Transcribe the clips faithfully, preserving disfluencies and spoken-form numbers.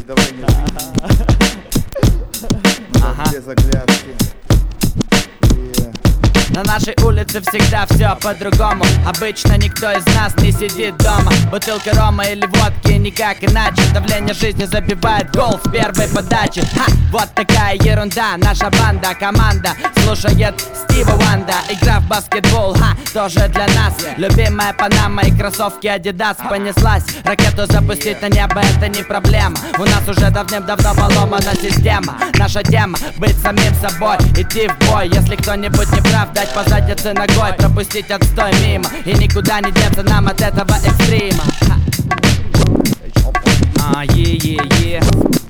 давление без оглядки. На нашей улице всегда все по-другому. Обычно никто из нас не сидит дома. Бутылка рома или водки, никак иначе. Давление жизни забивает гол с первой подачи. Ха! Вот такая ерунда, наша банда, команда слушает Стива Ванда. Игра в баскетбол, ха, тоже для нас. Любимая Панама и кроссовки Адидас. Понеслась, ракету запустить на небо это не проблема. У нас уже давным-давно поломана система. Наша тема быть самим собой, идти в бой. Если кто-нибудь не прав, дать по заднице ногой, пропустить отстой мимо. И никуда не деться нам от этого экстрима. А, е-е-е.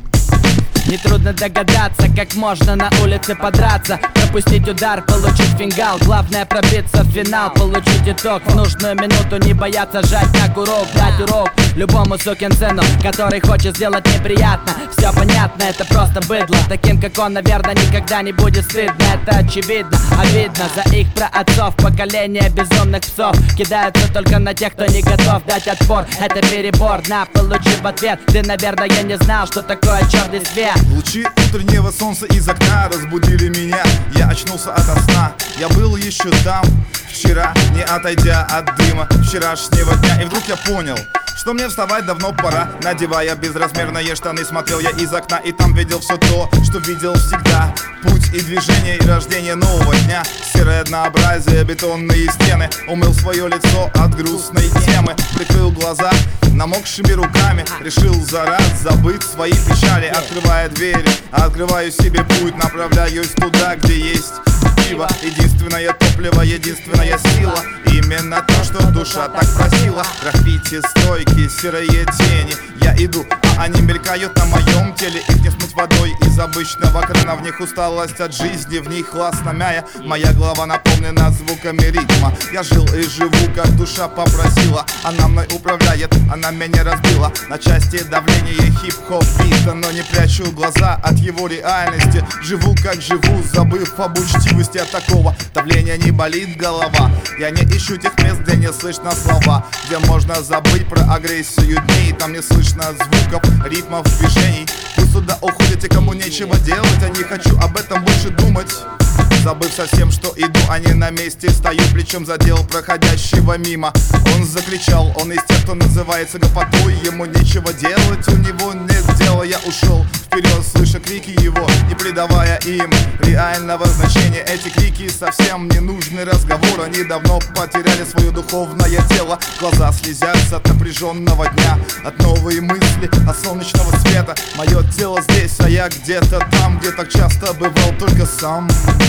Нетрудно догадаться, как можно на улице подраться. Пропустить удар, получить фингал. Главное пробиться в финал, получить итог. В нужную минуту не бояться жать на курок. Дать урок любому сукин сыну, который хочет сделать неприятно. Все понятно, это просто быдло. Таким как он, наверное, никогда не будет стыдно. Это очевидно, а видно за их праотцов. Поколение безумных псов кидаются только на тех, кто не готов дать отпор. Это перебор, на, получи в ответ. Ты, наверное, не знал, что такое черный свет. Лучи утреннего солнца из окна разбудили меня. Я очнулся ото сна, я был еще там вчера, не отойдя от дыма вчерашнего дня. И вдруг я понял, что мне вставать давно пора. Надевая безразмерные штаны, смотрел я из окна, и там видел все то, что видел всегда. Путь и движение, и рождение нового дня. Серое однообразие, бетонные стены. Умыл свое лицо от грустной темы. Прикрыл глаза намокшими руками. Решил за раз забыть свои печали. Открывая дверь, открываю себе путь. Направляюсь туда, где есть пиво. Единственное топливо, единственная сила. Именно то, что душа так просила. Граффити, стройки, серые тени. Я иду, а они мелькают на моем теле. Их не смыть водой из обычного крана. В них усталость от жизни, в них хласт намяя. Моя голова наполнена звуками ритма. Я жил и живу, как душа попросила. Она мной управляет, она меня разбила на части. Давление хип-хоп бита, но не прячу глаза от его реальности. Живу как живу, забыв об учтивости. От такого давления не болит голова. Я не ищу тех мест, где не слышно слова, где можно забыть про агрессию дней. Там не слышно звуков, ритмов, движений. Пусть сюда уходите, кому нечего делать. Я не хочу об этом больше думать. Забыв совсем, что иду, а не на месте. Стою, плечом задел проходящего мимо. Он закричал, он из тех, кто называется гопотой. Ему нечего делать, у него нет дела. Я ушел вперед, слыша крики его, не придавая им реального значения. Эти крики совсем не нужны разговор. Они давно потеряли свое духовное тело. Глаза слезятся от напряженного дня, от новой мысли, от солнечного света. Мое тело здесь, а я где-то там, где так часто бывал только сам.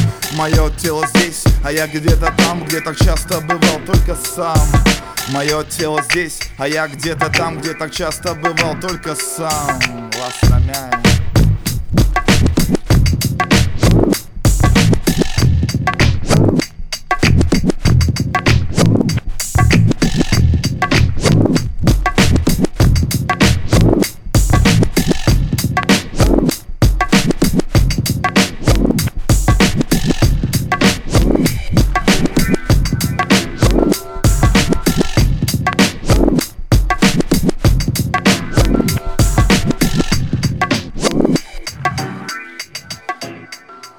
Мое тело здесь, а я где-то там, где так часто бывал только сам. Мое тело здесь, а я где-то там, где так часто бывал только сам. Ласса Мяй.